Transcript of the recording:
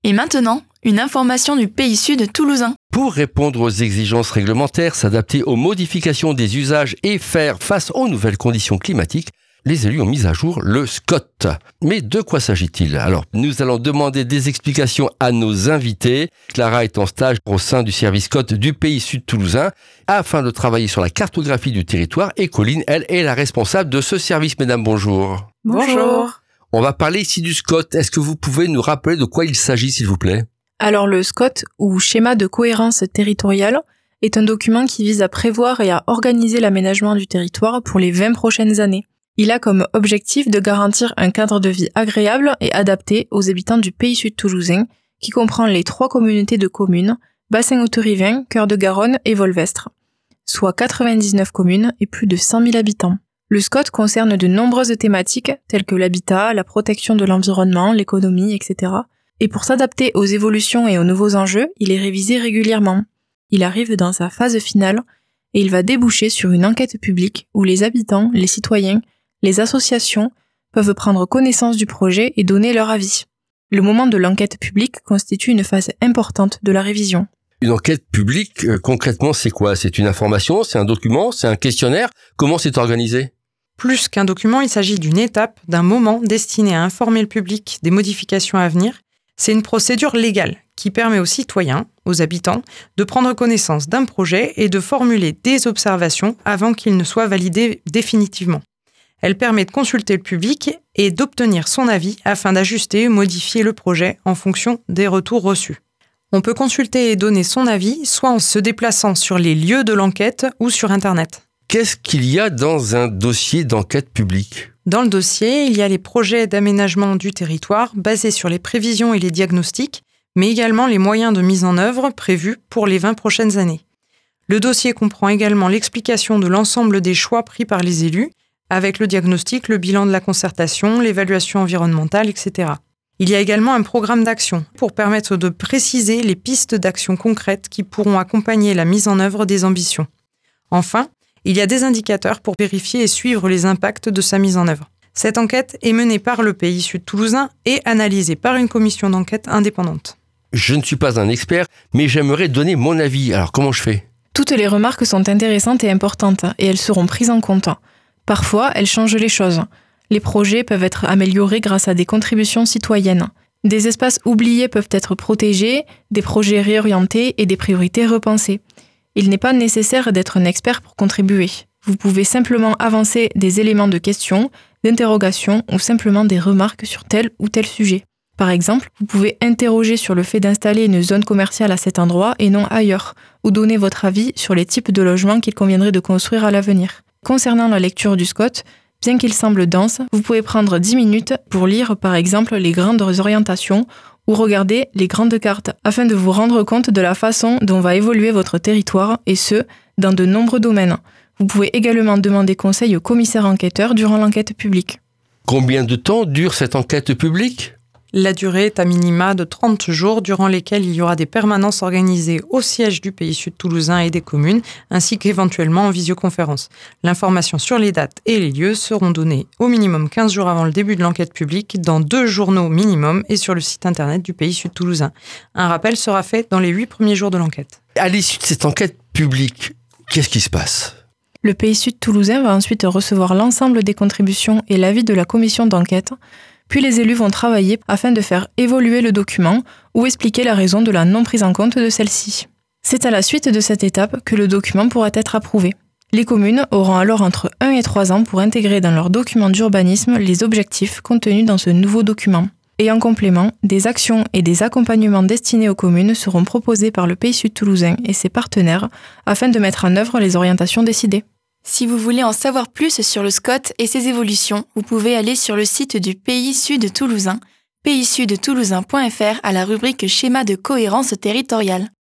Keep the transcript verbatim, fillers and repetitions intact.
Et maintenant, une information du Pays Sud toulousain. Pour répondre aux exigences réglementaires, s'adapter aux modifications des usages et faire face aux nouvelles conditions climatiques, les élus ont mis à jour le S C O T. Mais de quoi s'agit-il ? Alors, nous allons demander des explications à nos invités. Clara est en stage au sein du service S C O T du Pays Sud toulousain afin de travailler sur la cartographie du territoire. Et Colline, elle, est la responsable de ce service. Mesdames, bonjour. Bonjour. On va parler ici du S C O T. Est-ce que vous pouvez nous rappeler de quoi il s'agit, s'il vous plaît ? Alors le S C O T, ou schéma de cohérence territoriale, est un document qui vise à prévoir et à organiser l'aménagement du territoire pour les vingt prochaines années. Il a comme objectif de garantir un cadre de vie agréable et adapté aux habitants du Pays Sud toulousain, qui comprend les trois communautés de communes, Bassin Haute-Rivin, Cœur de Garonne et Volvestre, soit quatre-vingt-dix-neuf communes et plus de cent mille habitants. Le S C O T concerne de nombreuses thématiques telles que l'habitat, la protection de l'environnement, l'économie, et cetera. Et pour s'adapter aux évolutions et aux nouveaux enjeux, il est révisé régulièrement. Il arrive dans sa phase finale et il va déboucher sur une enquête publique où les habitants, les citoyens, les associations peuvent prendre connaissance du projet et donner leur avis. Le moment de l'enquête publique constitue une phase importante de la révision. Une enquête publique, euh, concrètement, c'est quoi ? C'est une information ? C'est un document ? C'est un questionnaire ? Comment c'est organisé ? Plus qu'un document, il s'agit d'une étape, d'un moment destiné à informer le public des modifications à venir. C'est une procédure légale qui permet aux citoyens, aux habitants, de prendre connaissance d'un projet et de formuler des observations avant qu'il ne soit validé définitivement. Elle permet de consulter le public et d'obtenir son avis afin d'ajuster ou modifier le projet en fonction des retours reçus. On peut consulter et donner son avis soit en se déplaçant sur les lieux de l'enquête ou sur Internet. Qu'est-ce qu'il y a dans un dossier d'enquête publique ? Dans le dossier, il y a les projets d'aménagement du territoire basés sur les prévisions et les diagnostics, mais également les moyens de mise en œuvre prévus pour les vingt prochaines années. Le dossier comprend également l'explication de l'ensemble des choix pris par les élus, avec le diagnostic, le bilan de la concertation, l'évaluation environnementale, et cetera. Il y a également un programme d'action pour permettre de préciser les pistes d'action concrètes qui pourront accompagner la mise en œuvre des ambitions. Enfin, il y a des indicateurs pour vérifier et suivre les impacts de sa mise en œuvre. Cette enquête est menée par le Pays Sud toulousain et analysée par une commission d'enquête indépendante. Je ne suis pas un expert, mais j'aimerais donner mon avis. Alors comment je fais ? Toutes les remarques sont intéressantes et importantes et elles seront prises en compte. Parfois, elles changent les choses. Les projets peuvent être améliorés grâce à des contributions citoyennes. Des espaces oubliés peuvent être protégés, des projets réorientés et des priorités repensées. Il n'est pas nécessaire d'être un expert pour contribuer. Vous pouvez simplement avancer des éléments de question, d'interrogation ou simplement des remarques sur tel ou tel sujet. Par exemple, vous pouvez interroger sur le fait d'installer une zone commerciale à cet endroit et non ailleurs, ou donner votre avis sur les types de logements qu'il conviendrait de construire à l'avenir. Concernant la lecture du S C O T, bien qu'il semble dense, vous pouvez prendre dix minutes pour lire par exemple les grandes orientations ou regarder les grandes cartes afin de vous rendre compte de la façon dont va évoluer votre territoire et ce, dans de nombreux domaines. Vous pouvez également demander conseil au commissaire enquêteur durant l'enquête publique. Combien de temps dure cette enquête publique ? La durée est à minima de trente jours durant lesquels il y aura des permanences organisées au siège du Pays Sud toulousain et des communes, ainsi qu'éventuellement en visioconférence. L'information sur les dates et les lieux seront données au minimum quinze jours avant le début de l'enquête publique dans deux journaux minimum et sur le site internet du Pays Sud toulousain. Un rappel sera fait dans les huit premiers jours de l'enquête. À l'issue de cette enquête publique, qu'est-ce qui se passe ? Le Pays Sud toulousain va ensuite recevoir l'ensemble des contributions et l'avis de la commission d'enquête. Puis les élus vont travailler afin de faire évoluer le document ou expliquer la raison de la non prise en compte de celle-ci. C'est à la suite de cette étape que le document pourra être approuvé. Les communes auront alors entre un et trois ans pour intégrer dans leur document d'urbanisme les objectifs contenus dans ce nouveau document. Et en complément, des actions et des accompagnements destinés aux communes seront proposés par le Pays Sud toulousain et ses partenaires afin de mettre en œuvre les orientations décidées. Si vous voulez en savoir plus sur le S C O T et ses évolutions, vous pouvez aller sur le site du Pays Sud toulousain, pays sud toulousain point f r à la rubrique schéma de cohérence territoriale.